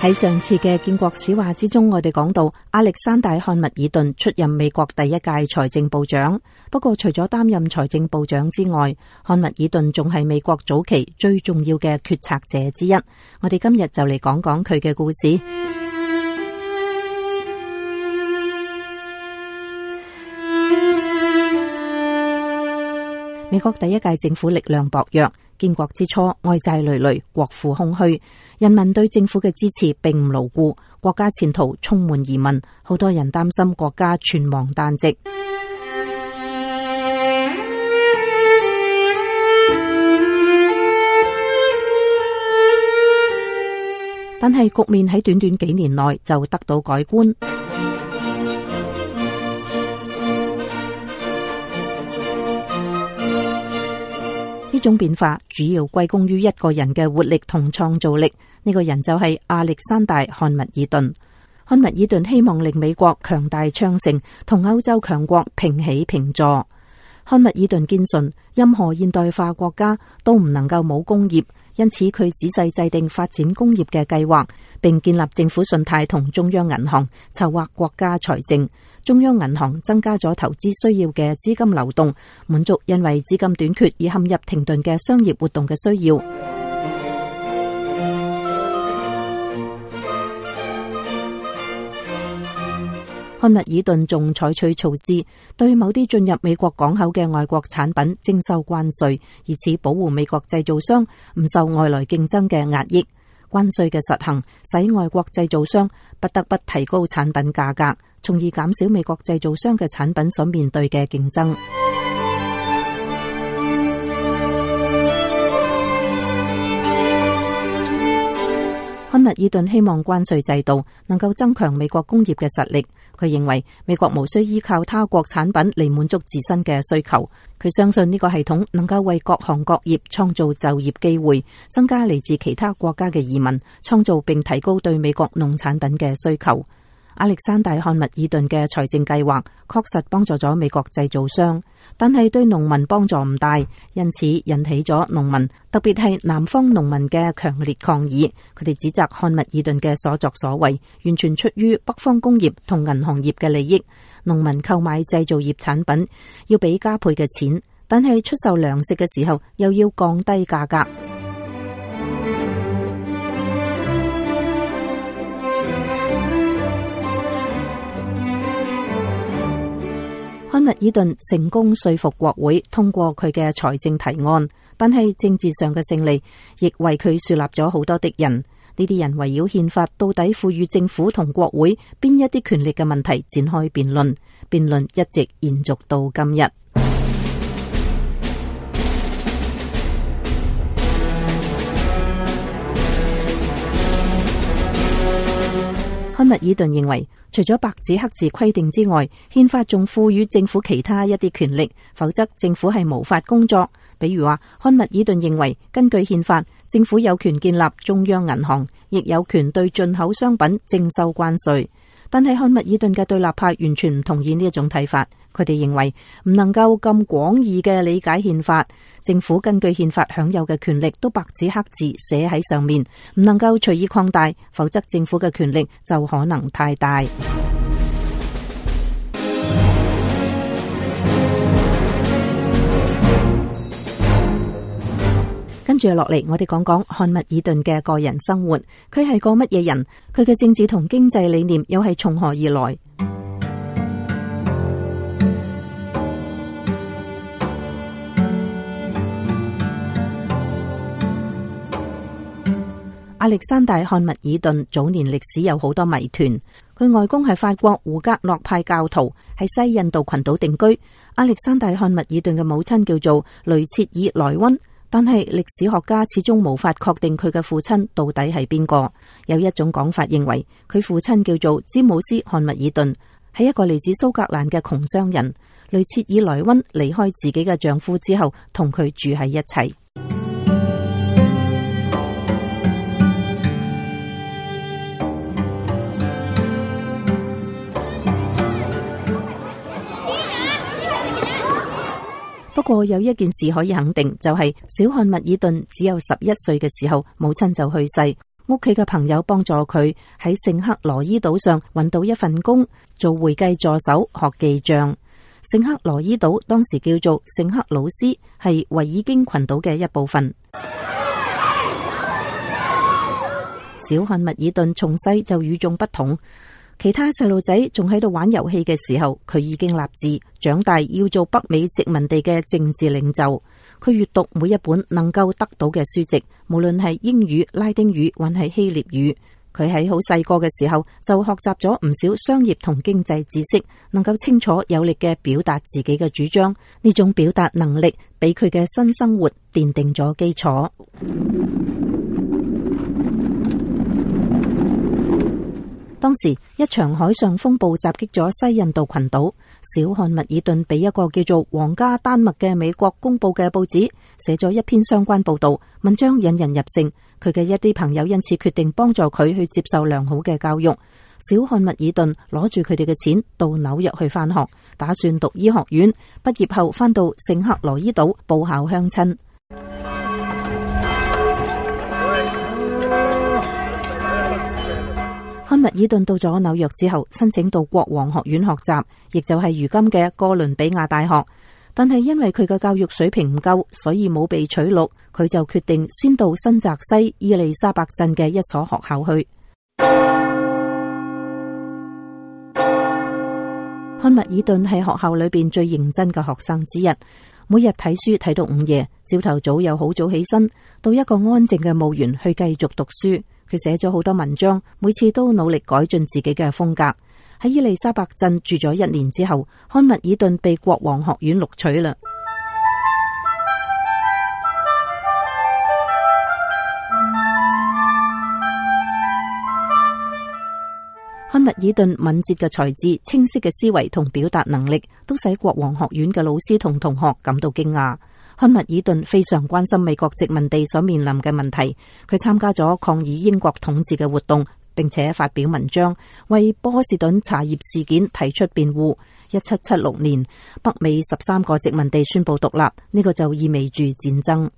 喺上次嘅建國史話之中，我哋講到亞歷山大漢密爾頓出任美國第一屆財政部長。不過除咗擔任財政部長之外，漢密爾頓仲係美國早期最重要嘅決策者之一。我哋今日就嚟講講佢嘅故事。美國第一屆政府力量薄弱，建國之初外債累累，國庫空虛，人民對政府嘅支持並唔牢固，國家前途充滿疑問，好多人擔心國家存亡旦夕。但係局面喺短短幾年內就得到改觀。呢種變化主要歸功於一個人嘅活力同創造力，呢個人就係亞歷山大漢密爾頓。漢密爾頓希望令美國強大昌盛，同歐洲強國平起平坐。漢密爾頓堅信任何現代化國家都唔能夠冇工業，因此佢仔細制定發展工業嘅計劃，並建立政府信貸同中央銀行，籌劃國家財政。中央銀行增加咗投資需要嘅資金流動，滿足因為資金短缺而陷入停頓嘅商業活動嘅需要。漢密爾頓仲採取措施，對某啲進入美國港口嘅外國產品徵收關稅，以此保護美國製造商唔受外來競爭嘅壓抑。關稅嘅實行使外國製造商不得不提高產品價格，從而減少美國製造商嘅產品所面對嘅競爭。漢密爾頓希望關稅制度能夠增強美國工業嘅實力。佢認為美國無需依靠他國產品嚟滿足自身嘅需求。佢相信呢個系統能夠為各行各業創造就業機會，增加嚟自其他國家嘅移民，創造並提高對美國農產品嘅需求。亞歷山大漢密爾頓嘅財政計劃確實幫助咗美國製造商，但係對農民幫助唔大，因此引起咗農民，特別係南方農民嘅強烈抗議。佢哋指責漢密爾頓嘅所作所為完全出於北方工業同銀行業嘅利益。農民購買製造業產品要俾加倍嘅錢，但係出售糧食嘅時候又要降低價格。漢密爾頓成功說服國會通過佢嘅財政提案，但係政治上嘅勝利亦為佢樹立咗好多敵人。呢啲人圍繞憲法到底賦予政府同國會邊一啲權力嘅問題展開辯論，辯論一直延續到今日。漢密爾頓認為，除咗白紙黑字規定之外，憲法仲賦予政府其他一啲權力，否則政府係無法工作。比如話，漢密爾頓認為，根據憲法，政府有權建立中央銀行，亦有權對進口商品徵收關稅。但係漢密爾頓嘅對立派完全唔同意呢一種睇法，佢哋認為唔能夠咁廣義嘅理解憲法，政府根據憲法享有嘅權力都白紙黑字寫喺上面，唔能夠隨意擴大，否則政府嘅權力就可能太大。跟住落嚟，我哋講講漢密爾頓嘅個人生活。佢係個乜嘢人？佢嘅政治同經濟理念又係從何而來？亞歷山大漢密爾頓早年歷史有好多謎團。佢外公係法國胡格諾派教徒，喺西印度群島定居。亞歷山大漢密爾頓嘅母親叫做雷切爾萊溫。但係歷史學家始終無法確定佢嘅父親到底係邊個。有一種講法認為佢父親叫做詹姆斯漢密爾頓，係一個嚟自蘇格蘭嘅窮商人。雷切爾萊溫離開自己嘅丈夫之後，同佢住喺一齊。不過有一件事可以肯定，就係小漢密爾頓只有11歲嘅時候，母親就去世。 屋企嘅朋友幫助佢喺聖克羅伊島上揾到一份工，做會計助手，學記賬。聖克羅伊島當時叫做聖克魯斯，係維爾京群島嘅一部分。小漢密爾頓從細就與眾不同，其他細路仔仲喺度玩遊戲嘅時候，佢已經立志長大要做北美殖民地嘅政治領袖。佢閱讀每一本能夠得到嘅書籍，無論係英語、拉丁語還係希臘語。佢喺好細個嘅時候就學習咗唔少商業同經濟知識，能夠清楚有力嘅表達自己嘅主張。呢種表達能力俾佢嘅新生活奠定咗基礎。當時一場海上風暴襲擊咗西印度群島，小漢密爾頓俾一個叫做《皇家丹麥》嘅美國公佈嘅報紙寫咗一篇相關報道，文章引人入勝。佢嘅一啲朋友因此決定幫助佢去接受良好嘅教育。小漢密爾頓攞住佢哋嘅錢到紐約去返學，打算讀醫學院，畢業後返到聖克羅伊島報效鄉親。漢密爾頓到咗紐約之後，申請到國王學院學習，亦就係如今嘅哥倫比亞大學。但係因為佢嘅教育水平唔夠，所以冇被取錄。佢就決定先到新澤西伊利沙伯鎮嘅一所學校去。漢密爾頓係學校裏邊最認真嘅學生之一，每日睇書睇到午夜，朝頭早又好早起身，到一個安靜嘅墓園去繼續讀書。佢寫咗好多文章，每次都努力改進自己嘅風格。喺伊利沙伯鎮住咗1年之後，漢密爾頓被國王學院錄取啦。漢密爾頓敏捷嘅才智、清晰嘅思維同表達能力，都使國王學院嘅老師同同學感到驚訝。漢密爾頓非常關心美國殖民地所面臨嘅問題，佢參加咗抗議英國統治嘅活動，並且發表文章，為波士頓茶葉事件提出辯護。1776年，北美13個殖民地宣布獨立，呢個就意味住戰爭。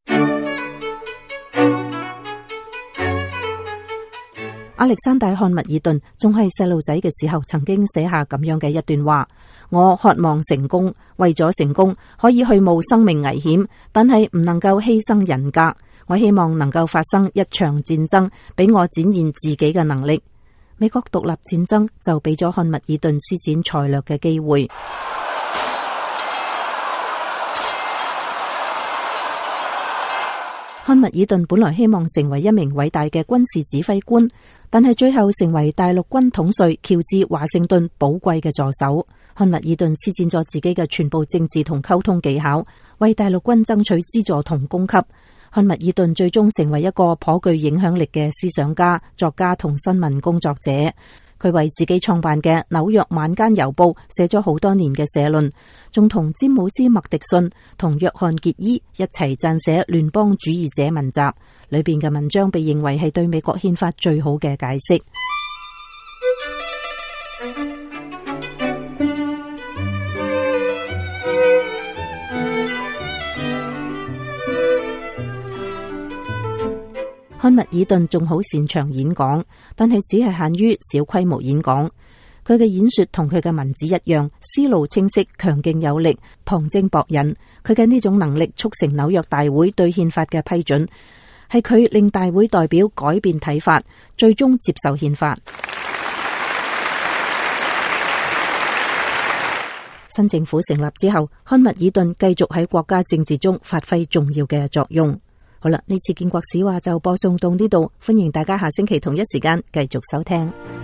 亞歷山大漢密爾頓仲係細路仔嘅時候，曾經寫下咁樣嘅一段話：我渴望成功，為咗成功可以去冒生命危險，但係唔能夠犧牲人格。我希望能夠發生一場戰爭，俾我展現自己嘅能力。美國獨立戰爭就俾咗漢密爾頓施展才略嘅機會。漢密爾頓本來希望成為一名偉大嘅軍事指揮官，但係最後成為大陸軍統帥喬治華盛頓寶貴嘅助手。漢密爾頓施展咗自己嘅全部政治同溝通技巧，為大陸軍爭取資助同供給。漢密爾頓最終成為一個頗具影響力嘅思想家、作家同新聞工作者。佢為自己創辦嘅紐約晚間郵報寫咗好多年嘅社論，仲同詹姆斯麥迪遜同約翰傑伊一齊撰寫聯邦主義者文集，裏邊嘅文章被認為係對美國憲法最好嘅解釋。漢密爾頓仲好擅長演講，但係只係限於小規模演講。佢嘅演說同佢嘅文字一樣，思路清晰、強勁有力、旁徵博引。佢嘅呢種能力促成紐約大會對憲法嘅批准，係佢令大會代表改變睇法，最終接受憲法。新政府成立之後，漢密爾頓繼續喺國家政治中發揮重要嘅作用。好啦，呢次建國史話就播送到呢度，歡迎大家下星期同一時間繼續收聽。